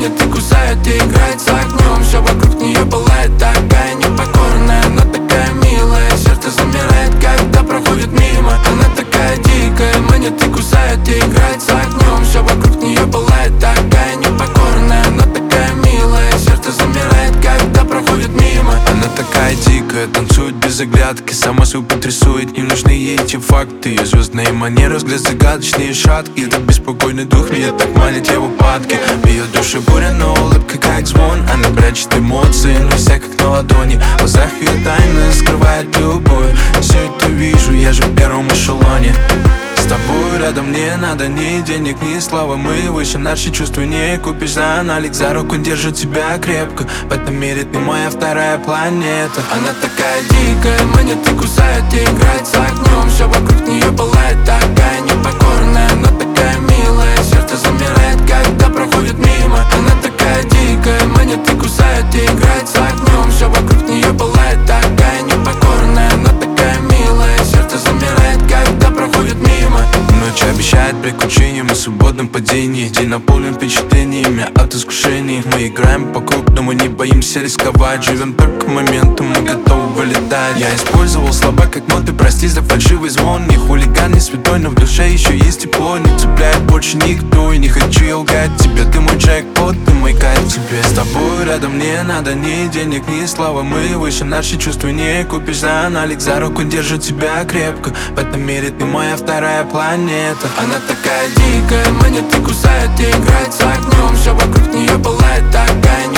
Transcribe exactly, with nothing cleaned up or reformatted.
манит и кусает, и играет с огнем. Все вокруг нее пылает, такая непокорная, но такая милая. Сердце замирает, когда проходит мимо. Она такая дикая, манит и кусает, и играет с огнем. Все вокруг нее пылает, такая непокорная, но такая милая. Сердце замирает, когда проходит мимо. Она такая дикая, танцует без оглядки, сама свою потрясует, не нужны ей эти факты. Ее звездные манеры, взгляд загадочный и шаткий. Этот беспокойный дух меня так манит его падки. В ее душе буря, но улыбка как звон. Она прячет эмоции, но вся как на ладони. В глазах ее тайны скрывает любовь. Все это вижу, я же в первом эшелоне. С тобой рядом не надо ни денег, ни славы. Мы выше, наши чувства не купишь за аналик. За руку держит тебя крепко, в этом мире ты моя вторая планета. Она такая дикая, манит и кусает, и играет с огнем. Все вокруг нее пылает, такая непокорная, но такая милая. Сердце замирает, когда проходит мимо. Она такая дикая, манит и кусает, и играет с огнем. Все вокруг нее пылает, такая непокорная, но такая милая. Сердце замирает, когда проходит мимо. Ночь обещает приключения, мы в свободном падении. День наполнен впечатлениями от искушений. Мы играем по кругу, но мы не боимся рисковать. Живем только моментом, мы готовы вылетать. Я использовал слова как ноты, прости за фальшивый звон. Не хулиган, не святой, но в душе еще есть тепло. Не цепляет больше никто, и не хочу я лгать тебе. Ты мой джекпот, ты мой кайф тебе. С тобой рядом не надо ни денег, ни славы. Мы выше, наши чувства не купишь за аналик. За руку держит тебя крепко, в этом мире ты моя вторая планета. Она такая дикая, манит и кусает, и играет с огнем. Все вокруг нее пылает, такая